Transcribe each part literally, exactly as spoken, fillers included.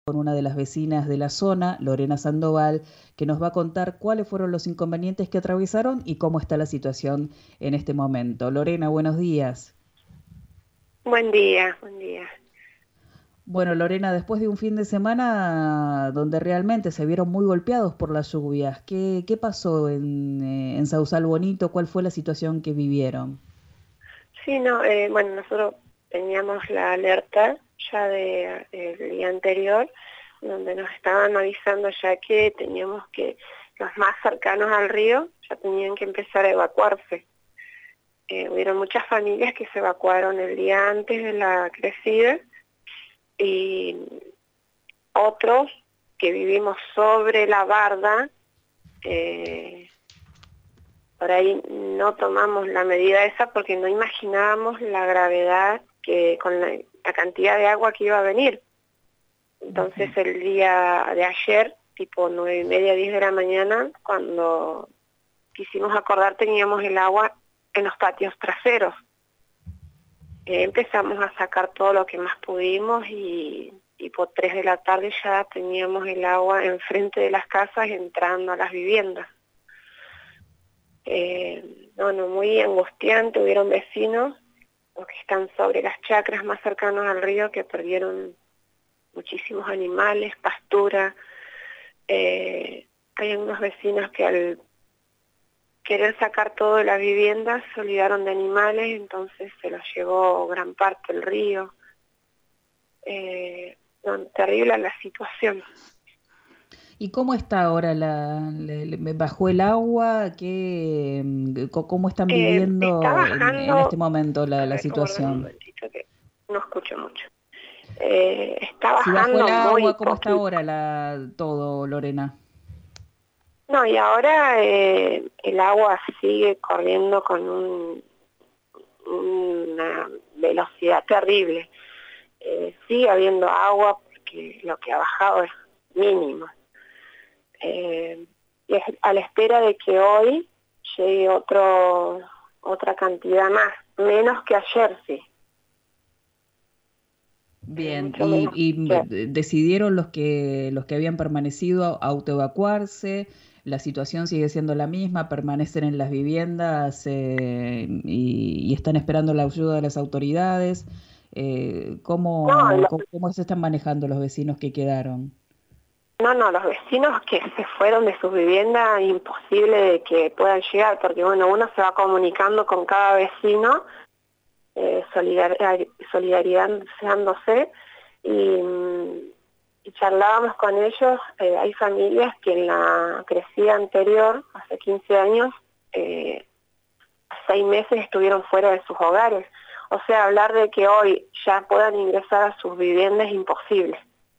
con una de las vecinas de la zona, Lorena Sandoval, que nos va a contar cuáles fueron los inconvenientes que atravesaron y cómo está la situación en este momento. Lorena, buenos días. Buen día, buen día. Bueno, Lorena, después de un fin de semana donde realmente se vieron muy golpeados por las lluvias, ¿qué, qué pasó en, eh, en Sausal Bonito? ¿Cuál fue la situación que vivieron? Sí, no, eh, bueno, nosotros teníamos la alerta ya de, del día anterior, donde nos estaban avisando ya que teníamos que, los más cercanos al río, ya tenían que empezar a evacuarse. Eh, hubieron muchas familias que se evacuaron el día antes de la crecida y otros que vivimos sobre la barda, eh, por ahí no tomamos la medida esa porque no imaginábamos la gravedad que con la, la cantidad de agua que iba a venir. Entonces el día de ayer, tipo nueve y media, diez de la mañana, cuando quisimos acordar teníamos el agua en los patios traseros. Eh, empezamos a sacar todo lo que más pudimos y tipo tres de la tarde ya teníamos el agua enfrente de las casas entrando a las viviendas. Eh, bueno, muy angustiante, hubieron vecinos, los que están sobre las chacras más cercanas al río, que perdieron muchísimos animales, pastura. Eh, hay algunos vecinos que al querer sacar todo de las viviendas se olvidaron de animales, entonces se los llevó gran parte el río. Eh, no, terrible la situación. ¿Y cómo está ahora? La, le- le- ¿Bajó el agua? ¿Qué, mm, co- ¿Cómo están Eh, está viviendo en, en este bajando, momento la, a la ver, aguardame un situación? momentito que no escucho mucho. Eh, está Si bajó el bajando muy agua, ¿cómo está poquito. ahora la, todo, Lorena? No, y ahora eh, el agua sigue corriendo con un, una velocidad terrible. Eh, sigue habiendo agua porque lo que ha bajado es mínimo. Eh, y es a la espera de que hoy llegue otro, otra cantidad más, menos que ayer, sí. Eh, Bien, mucho y, menos y que ayer. eh, decidieron los que los que habían permanecido autoevacuarse. La situación sigue siendo la misma, permanecen en las viviendas eh, y, y están esperando la ayuda de las autoridades. Eh, No, ¿cómo, cómo, cómo se están manejando los vecinos que quedaron? No, no, los vecinos que se fueron de sus viviendas, imposible de que puedan llegar, porque bueno, uno se va comunicando con cada vecino, eh, solidar solidarizándose, y, mm, y charlábamos con ellos. Eh, hay familias que en la crecida anterior, hace quince años, eh, seis meses estuvieron fuera de sus hogares. O sea, hablar de que hoy ya puedan ingresar a sus viviendas es imposible.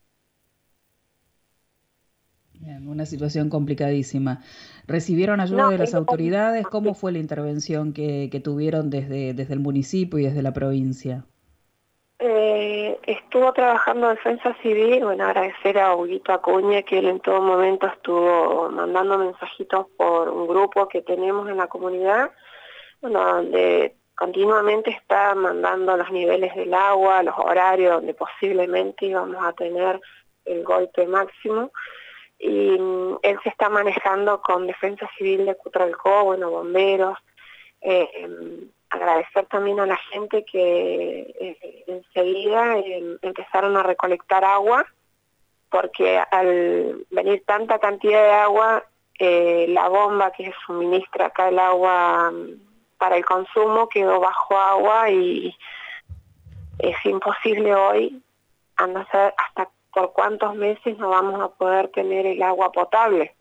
Bien, una situación complicadísima. ¿Recibieron ayuda No, de las es autoridades? ¿Cómo fue la intervención que, que tuvieron desde, desde el municipio y desde la provincia? Eh, estuvo trabajando Defensa Civil. Bueno, agradecer a Huguito Acuña, que él en todo momento estuvo mandando mensajitos por un grupo que tenemos en la comunidad, bueno, donde continuamente está mandando los niveles del agua, los horarios donde posiblemente íbamos a tener el golpe máximo, y mm, él se está manejando con Defensa Civil de Cutralcó, bueno, bomberos. Eh, em, agradecer también a la gente que eh, enseguida eh, empezaron a recolectar agua, porque al venir tanta cantidad de agua, eh, la bomba que suministra acá el agua mm, para el consumo quedó bajo agua, y es imposible hoy, a no ser hasta por cuántos meses no vamos a poder tener el agua potable.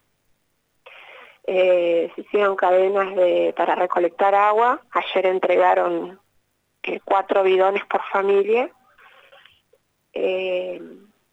Eh, se hicieron cadenas de, para recolectar agua. Ayer entregaron eh, cuatro bidones por familia. Eh,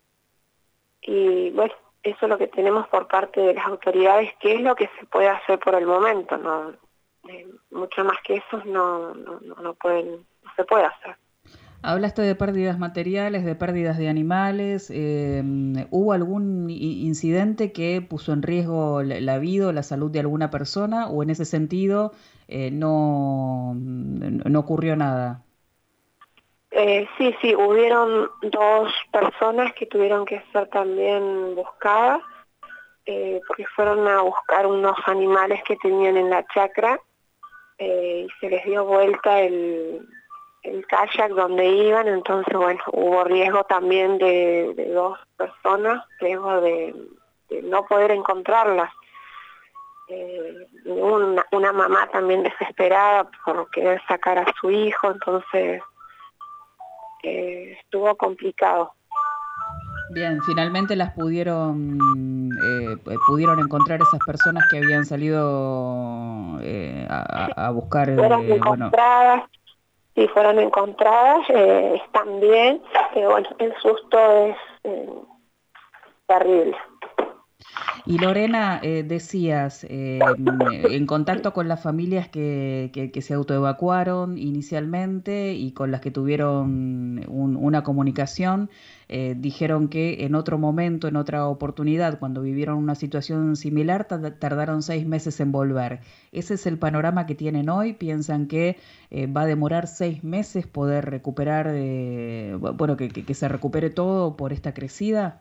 y bueno, eso es lo que tenemos por parte de las autoridades, que es lo que se puede hacer por el momento. No, eh, mucho más que eso no, no, no, no pueden, no se puede hacer. Hablaste de pérdidas materiales, de pérdidas de animales. Eh, ¿hubo algún i- incidente que puso en riesgo la, la vida o la salud de alguna persona? ¿O en ese sentido eh, no, no ocurrió nada? Eh, sí, sí, hubieron dos personas que tuvieron que ser también buscadas, eh, porque fueron a buscar unos animales que tenían en la chacra, eh, y se les dio vuelta el, el kayak donde iban, entonces bueno, hubo riesgo también de, de dos personas, riesgo de, de no poder encontrarlas. Eh, una, una mamá también desesperada por querer sacar a su hijo, entonces eh, estuvo complicado. Bien, finalmente las pudieron eh, pudieron encontrar esas personas que habían salido eh, a, a buscar, Fueron eh, bueno. encontradas, sí, fueron encontradas, eh, están bien, pero bueno, el susto es eh, terrible. Y Lorena, eh, decías, eh, en contacto con las familias que, que, que se autoevacuaron inicialmente y con las que tuvieron un- una comunicación, eh, dijeron que en otro momento, en otra oportunidad, cuando vivieron una situación similar, tar- tardaron seis meses en volver. ¿Ese es el panorama que tienen hoy? ¿Piensan que eh, va a demorar seis meses poder recuperar, eh, bueno, que, que que se recupere todo por esta crecida?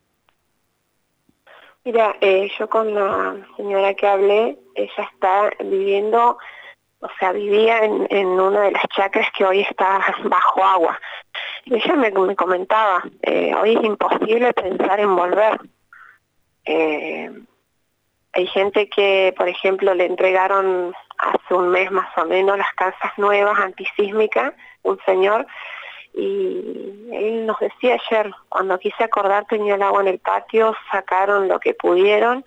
Mira, eh, yo con la señora que hablé, ella está viviendo, o sea, vivía en, en una de las chacras que hoy está bajo agua. Y ella me, me comentaba, eh, hoy es imposible pensar en volver. Eh, hay gente que, por ejemplo, le entregaron hace un mes más o menos las casas nuevas antisísmicas, un señor, y él nos decía ayer, cuando quise acordar tenía el agua en el patio, sacaron lo que pudieron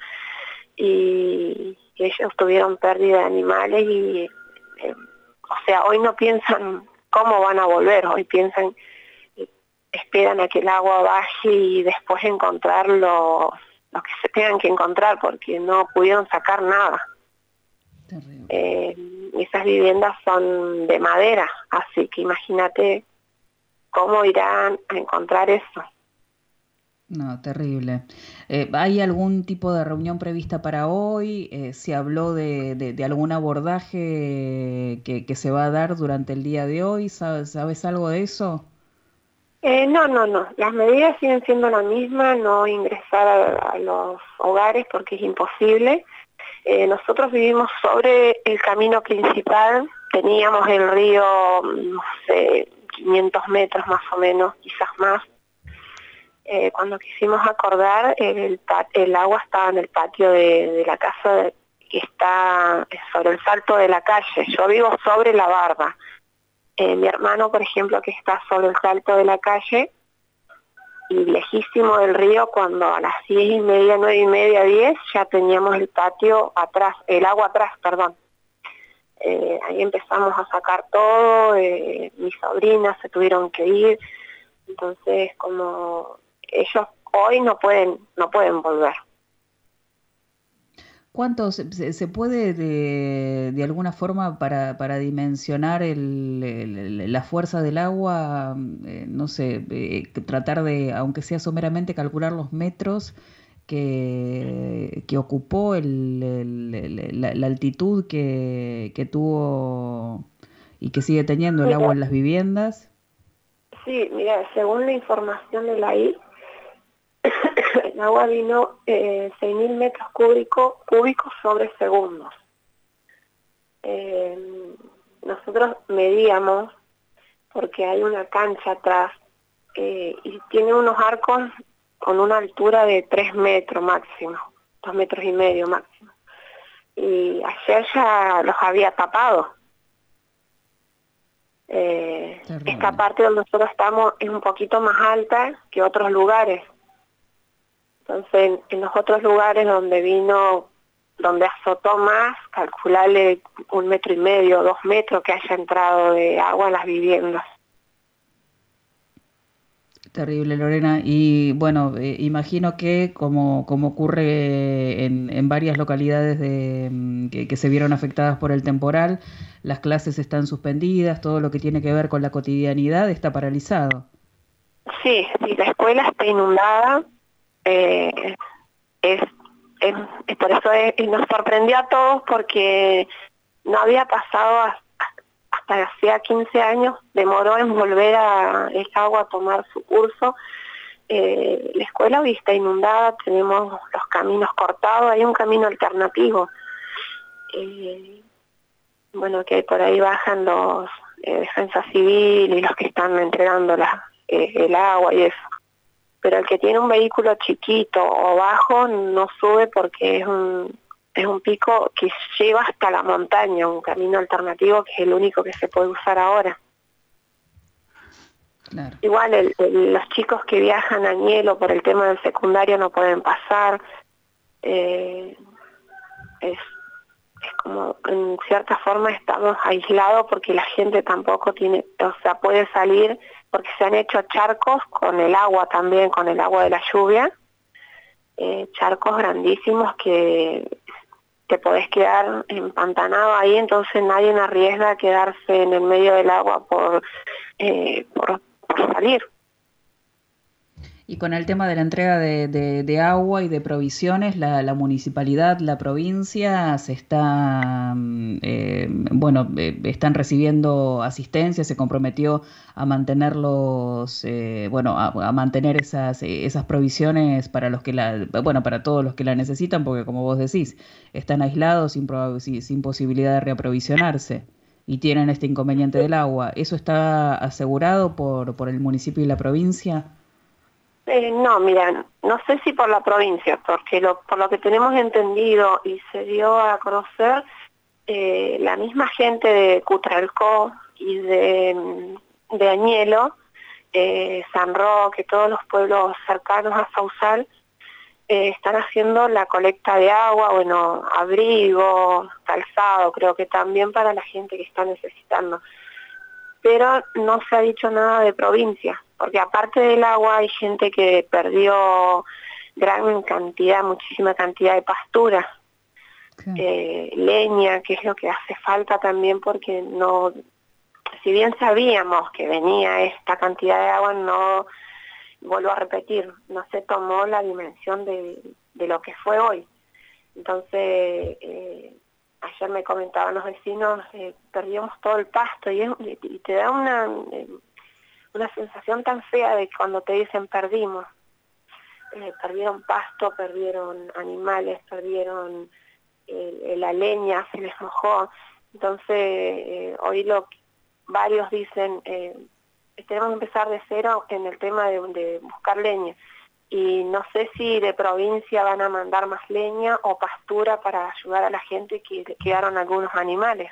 y ellos tuvieron pérdida de animales y, eh, o sea, hoy no piensan cómo van a volver, hoy piensan, esperan a que el agua baje y después encontrar lo, lo que se tengan que encontrar porque no pudieron sacar nada. Terrible. Eh, esas viviendas son de madera, así que imagínate cómo irán a encontrar eso. No, terrible. Eh, ¿hay algún tipo de reunión prevista para hoy? Eh, ¿se habló de, de- de algún abordaje que, que se va a dar durante el día de hoy? ¿Sabes, sabes algo de eso? Eh, no, no, no. Las medidas siguen siendo la misma, no ingresar a, a los hogares porque es imposible. Eh, nosotros vivimos sobre el camino principal, teníamos el río, no sé, quinientos metros más o menos, quizás más. Eh, cuando quisimos acordar, el, pa- el agua estaba en el patio de, de la casa de- que está sobre el salto de la calle. Yo vivo sobre la barda. Eh, mi hermano, por ejemplo, que está sobre el salto de la calle y lejísimo del río, cuando a las diez y media, nueve y media, diez, ya teníamos el patio atrás, el agua atrás, perdón. Eh, ahí empezamos a sacar todo, eh, mis sobrinas se tuvieron que ir, entonces como ellos hoy no pueden, no pueden volver. ¿Cuántos se, se puede de, de alguna forma para, para dimensionar el, el- la fuerza del agua, eh, no sé, eh, tratar de, aunque sea someramente, calcular los metros que, que ocupó el, el- el- la, la altitud que, que tuvo y que sigue teniendo el agua Mira, en las viviendas? sí, mira, según la información de la I, el agua vino eh, seis mil metros cúbicos, cúbicos sobre segundos. Eh, nosotros medíamos, porque hay una cancha atrás, eh, y tiene unos arcos con una altura de tres metros máximo, dos metros y medio máximo. Y ayer ya los había tapado. Eh, esta Terrible. parte donde nosotros estamos es un poquito más alta que otros lugares. Entonces, en, en los otros lugares donde vino, donde azotó más, calcularle un metro y medio, dos metros que haya entrado de agua a las viviendas. Terrible, Lorena. Y bueno, eh, imagino que como, como ocurre en, en varias localidades de, mm, que, que se vieron afectadas por el temporal, las clases están suspendidas, todo lo que tiene que ver con la cotidianidad está paralizado. Sí, sí, la escuela está inundada. eh, es, es, es por eso es- nos sorprendió a todos porque no había pasado hasta hasta hacía quince años demoró en volver a el agua a tomar su curso. Eh, la escuela hoy está inundada, tenemos los caminos cortados, hay un camino alternativo. Eh, bueno, que por ahí bajan los eh, defensa civil y los que están entregando la, eh, el agua y eso. Pero el que tiene un vehículo chiquito o bajo no sube porque es un, es un pico que lleva hasta la montaña, un camino alternativo que es el único que se puede usar ahora. Claro. Igual el, el, los chicos que viajan a Añelo por el tema del secundario no pueden pasar. Eh, es, es como en cierta forma estamos aislados porque la gente tampoco tiene, o sea, puede salir porque se han hecho charcos con el agua también, con el agua de la lluvia, eh, charcos grandísimos que te podés quedar empantanado ahí, entonces nadie arriesga a quedarse en el medio del agua por, eh, por salir. Y con el tema de la entrega de, de, de agua y de provisiones, la, la municipalidad, la provincia se está, eh, bueno, eh, están recibiendo asistencia, se comprometió a mantenerlos, eh, bueno, a, a mantener esas, esas provisiones para los que la, bueno, para todos los que la necesitan, porque como vos decís, están aislados sin, sin posibilidad de reaprovisionarse. Y tienen este inconveniente del agua. ¿Eso está asegurado por, por el municipio y la provincia? Eh, no, mira, no sé si por la provincia, porque lo, por lo que tenemos entendido y se dio a conocer, eh, la misma gente de Cutralcó y de, de Añelo, eh, San Roque, todos los pueblos cercanos a Sausal, Eh, están haciendo la colecta de agua, bueno, abrigo, calzado, creo que también para la gente que está necesitando. Pero no se ha dicho nada de provincia, porque aparte del agua hay gente que perdió gran cantidad, muchísima cantidad de pastura, okay. eh, leña, que es lo que hace falta también, porque no, si bien sabíamos que venía esta cantidad de agua, no... vuelvo a repetir, no se tomó la dimensión de, de lo que fue hoy. Entonces, eh, ayer me comentaban los vecinos, eh, perdimos todo el pasto y, es, y te da una, eh, una sensación tan fea de cuando te dicen perdimos. Eh, perdieron pasto, perdieron animales, perdieron eh, la leña, se les mojó. Entonces, eh, hoy lo varios dicen... Eh, tenemos que empezar de cero en el tema de, de buscar leña y no sé si de provincia van a mandar más leña o pastura para ayudar a la gente que quedaron algunos animales.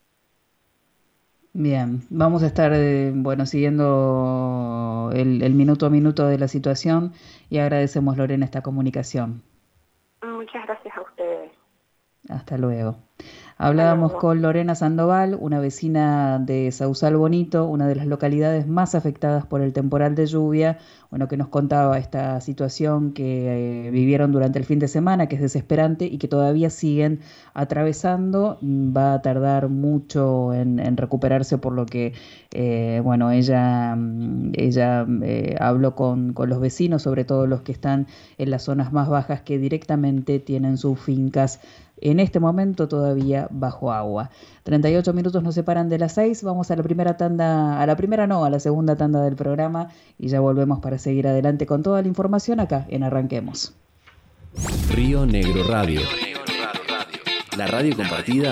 Bien, vamos a estar eh, bueno siguiendo el, el minuto a minuto de la situación y agradecemos, Lorena, esta comunicación. Muchas gracias a ustedes. Hasta luego. Hablábamos con Lorena Sandoval, una vecina de Sausal Bonito, una de las localidades más afectadas por el temporal de lluvia, bueno, que nos contaba esta situación que eh, vivieron durante el fin de semana, que es desesperante y que todavía siguen atravesando. Va a tardar mucho en, en recuperarse, por lo que, eh, bueno, ella, ella eh, habló con, con los vecinos, sobre todo los que están en las zonas más bajas, que directamente tienen sus fincas en este momento todavía bajo agua. treinta y ocho minutos nos separan de las seis. Vamos a la primera tanda, a la primera no, a la segunda tanda del programa y ya volvemos para seguir adelante con toda la información acá en Arranquemos. Río Negro Radio. La radio compartida